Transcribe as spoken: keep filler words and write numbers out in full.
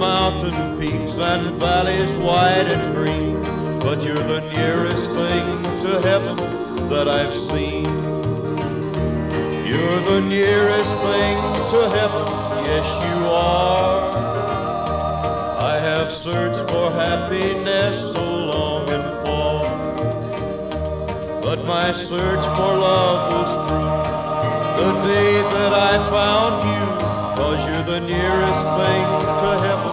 mountain peaks and valleys wide and green, but you're the nearest thing to heaven that I've seen. You're the nearest thing to heaven, yes you are. I have searched for happiness so long and far, but my search for love was through the day that I found you, 'cause you're the nearest thing to heaven